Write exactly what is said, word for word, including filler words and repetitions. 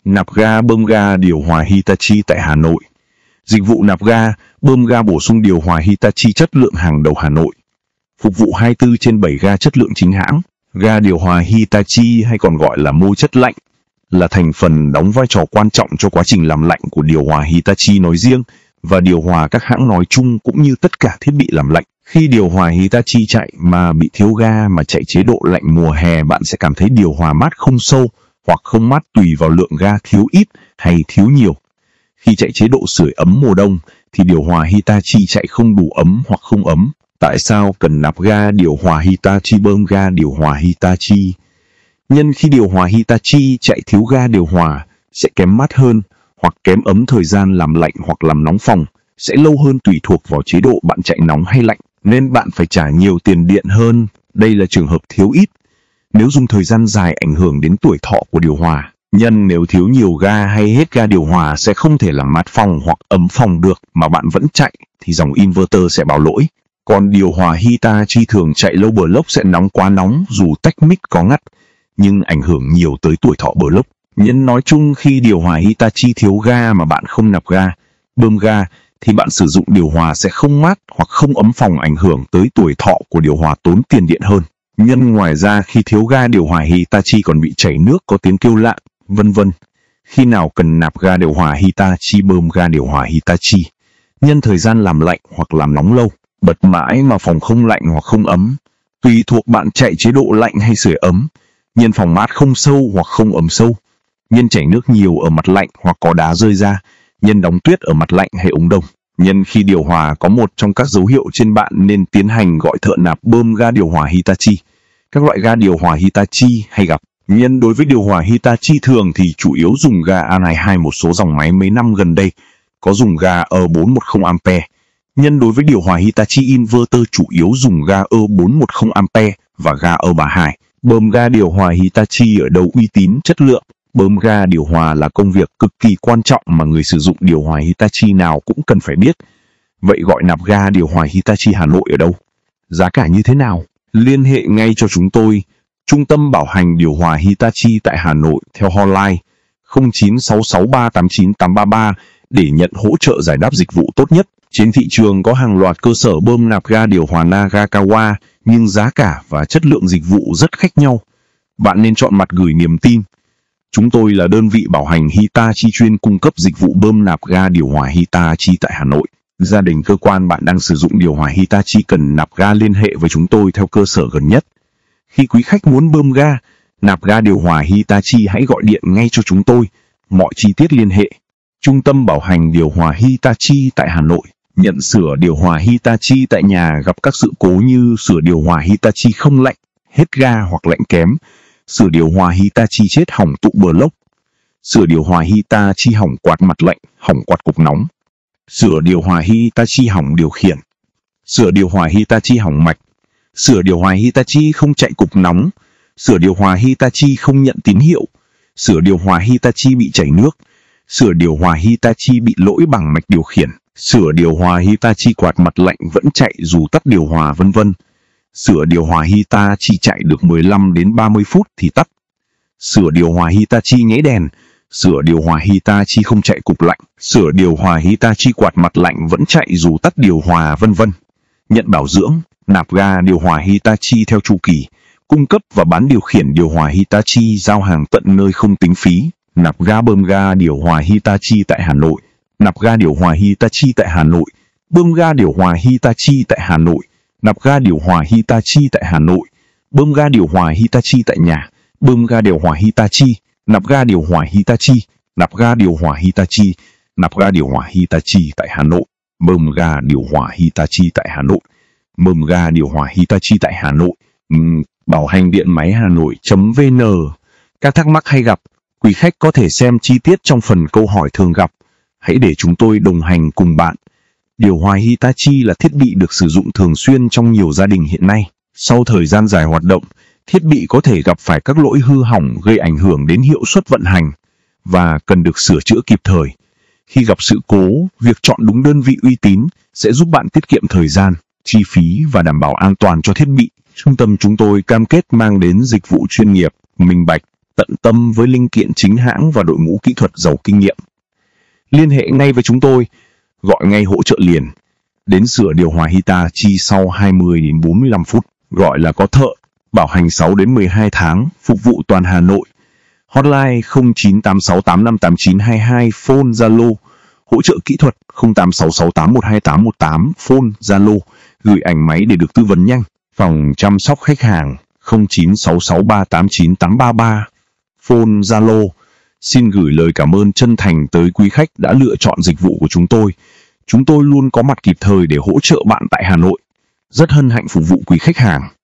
Nạp ga bơm ga điều hòa Hitachi tại Hà Nội. Dịch vụ nạp ga, bơm ga bổ sung điều hòa Hitachi chất lượng hàng đầu Hà Nội. Phục vụ hai mươi tư trên bảy ga chất lượng chính hãng. Ga điều hòa Hitachi hay còn gọi là mô chất lạnh là thành phần đóng vai trò quan trọng cho quá trình làm lạnh của điều hòa Hitachi nói riêng và điều hòa các hãng nói chung, cũng như tất cả thiết bị làm lạnh. Khi điều hòa Hitachi chạy mà bị thiếu ga mà chạy chế độ lạnh mùa hè, bạn sẽ cảm thấy điều hòa mát không sâu hoặc không mát tùy vào lượng ga thiếu ít hay thiếu nhiều. Khi chạy chế độ sưởi ấm mùa đông thì điều hòa Hitachi chạy không đủ ấm hoặc không ấm. Tại sao cần nạp ga điều hòa Hitachi? Bơm ga điều hòa Hitachi. Nhân khi điều hòa Hitachi chạy thiếu ga điều hòa sẽ kém mát hơn hoặc kém ấm, thời gian làm lạnh hoặc làm nóng phòng sẽ lâu hơn tùy thuộc vào chế độ bạn chạy nóng hay lạnh, nên bạn phải trả nhiều tiền điện hơn. Đây là trường hợp thiếu ít. Nếu dùng thời gian dài ảnh hưởng đến tuổi thọ của điều hòa. Nhân nếu thiếu nhiều ga hay hết ga điều hòa sẽ không thể làm mát phòng hoặc ấm phòng được mà bạn vẫn chạy thì dòng inverter sẽ báo lỗi. Còn điều hòa Hitachi thường chạy lâu, block sẽ nóng quá nóng dù tách mic có ngắt, nhưng ảnh hưởng nhiều tới tuổi thọ block. Nhân nói chung, khi điều hòa Hitachi thiếu ga mà bạn không nạp ga, bơm ga thì bạn sử dụng điều hòa sẽ không mát hoặc không ấm phòng, ảnh hưởng tới tuổi thọ của điều hòa, tốn tiền điện hơn. Nhân ngoài ra khi thiếu ga điều hòa Hitachi còn bị chảy nước, có tiếng kêu lạ, vân vân. Khi nào cần nạp ga điều hòa Hitachi? Bơm ga điều hòa Hitachi. Nhân thời gian làm lạnh hoặc làm nóng lâu, bật mãi mà phòng không lạnh hoặc không ấm, tùy thuộc bạn chạy chế độ lạnh hay sưởi ấm. Nhân phòng mát không sâu hoặc không ấm sâu. Nhân chảy nước nhiều ở mặt lạnh hoặc có đá rơi ra. Nhân đóng tuyết ở mặt lạnh hay ống đông. Nhân khi điều hòa có một trong các dấu hiệu trên, bạn nên tiến hành gọi thợ nạp bơm ga điều hòa Hitachi. Các loại ga điều hòa Hitachi hay gặp. Nhân đối với điều hòa Hitachi thường thì chủ yếu dùng ga A hai hai, một số dòng máy mấy năm gần đây có dùng ga E bốn một không ampe. Nhân đối với điều hòa Hitachi inverter chủ yếu dùng ga E bốn một không ampe và ga E ba hai. Bơm ga điều hòa Hitachi ở đâu? Uy tín, chất lượng. Bơm ga điều hòa là công việc cực kỳ quan trọng mà người sử dụng điều hòa Hitachi nào cũng cần phải biết. Vậy gọi nạp ga điều hòa Hitachi Hà Nội ở đâu? Giá cả như thế nào? Liên hệ ngay cho chúng tôi, Trung tâm bảo hành điều hòa Hitachi tại Hà Nội theo hotline không chín sáu sáu ba tám chín tám ba ba để nhận hỗ trợ giải đáp dịch vụ tốt nhất. Trên thị trường có hàng loạt cơ sở bơm nạp ga điều hòa Nagakawa, nhưng giá cả và chất lượng dịch vụ rất khác nhau. Bạn nên chọn mặt gửi niềm tin. Chúng tôi là đơn vị bảo hành Hitachi chuyên cung cấp dịch vụ bơm nạp ga điều hòa Hitachi tại Hà Nội. Gia đình, cơ quan bạn đang sử dụng điều hòa Hitachi cần nạp ga, liên hệ với chúng tôi theo cơ sở gần nhất. Khi quý khách muốn bơm ga, nạp ga điều hòa Hitachi, hãy gọi điện ngay cho chúng tôi. Mọi chi tiết liên hệ Trung tâm bảo hành điều hòa Hitachi tại Hà Nội. Nhận sửa điều hòa Hitachi tại nhà gặp các sự cố như sửa điều hòa Hitachi không lạnh, hết ga hoặc lạnh kém, sửa điều hòa Hitachi chết hỏng tụ block, sửa điều hòa Hitachi hỏng quạt mặt lạnh, hỏng quạt cục nóng, sửa điều hòa Hitachi hỏng điều khiển, sửa điều hòa Hitachi hỏng mạch, sửa điều hòa Hitachi không chạy cục nóng, sửa điều hòa Hitachi không nhận tín hiệu, sửa điều hòa Hitachi bị chảy nước, sửa điều hòa Hitachi bị lỗi bằng mạch điều khiển, sửa điều hòa Hitachi quạt mặt lạnh vẫn chạy dù tắt điều hòa, vân vân. Sửa điều hòa Hitachi chạy được mười lăm đến ba mươi phút thì tắt. Sửa điều hòa Hitachi nháy đèn, sửa điều hòa Hitachi không chạy cục lạnh, sửa điều hòa Hitachi quạt mặt lạnh vẫn chạy dù tắt điều hòa, vân vân. Nhận bảo dưỡng, nạp ga điều hòa Hitachi theo chu kỳ, cung cấp và bán điều khiển điều hòa Hitachi, giao hàng tận nơi không tính phí. Nạp ga bơm ga điều hòa Hitachi tại Hà Nội. Nạp ga điều hòa Hitachi tại Hà Nội. Bơm ga điều hòa Hitachi tại Hà Nội. Nạp ga điều hòa Hitachi tại Hà Nội. Bơm ga điều hòa Hitachi tại nhà. Bơm ga điều hòa Hitachi. Nạp ga điều hòa Hitachi. Nạp ga điều hòa Hitachi. Nạp ga điều hòa Hitachi tại Hà Nội. Bơm ga điều hòa Hitachi tại Hà Nội. Bơm ga điều hòa Hitachi tại Hà Nội. Uhm, bảo hành điện máy Hà Nội.vn. Các thắc mắc hay gặp, quý khách có thể xem chi tiết trong phần câu hỏi thường gặp. Hãy để chúng tôi đồng hành cùng bạn. Điều hòa Hitachi là thiết bị được sử dụng thường xuyên trong nhiều gia đình hiện nay. Sau thời gian dài hoạt động, thiết bị có thể gặp phải các lỗi hư hỏng gây ảnh hưởng đến hiệu suất vận hành và cần được sửa chữa kịp thời. Khi gặp sự cố, việc chọn đúng đơn vị uy tín sẽ giúp bạn tiết kiệm thời gian, chi phí và đảm bảo an toàn cho thiết bị. Trung tâm chúng tôi cam kết mang đến dịch vụ chuyên nghiệp, minh bạch tận tâm với linh kiện chính hãng và đội ngũ kỹ thuật giàu kinh nghiệm. Liên hệ ngay với chúng tôi, gọi ngay hỗ trợ liền. Đến sửa điều hòa Hitachi sau hai mươi đến bốn mươi lăm phút, gọi là có thợ, bảo hành sáu đến mười hai tháng, phục vụ toàn Hà Nội. Hotline không chín tám sáu tám năm tám chín hai hai, phone Zalo. Hỗ trợ kỹ thuật không tám sáu sáu tám một hai tám một tám, phone Zalo. Gửi ảnh máy để được tư vấn nhanh. Phòng chăm sóc khách hàng không chín sáu sáu ba tám chín tám ba ba, phone Zalo. Xin gửi lời cảm ơn chân thành tới quý khách đã lựa chọn dịch vụ của chúng tôi. Chúng tôi luôn có mặt kịp thời để hỗ trợ bạn tại Hà Nội. Rất hân hạnh phục vụ quý khách hàng.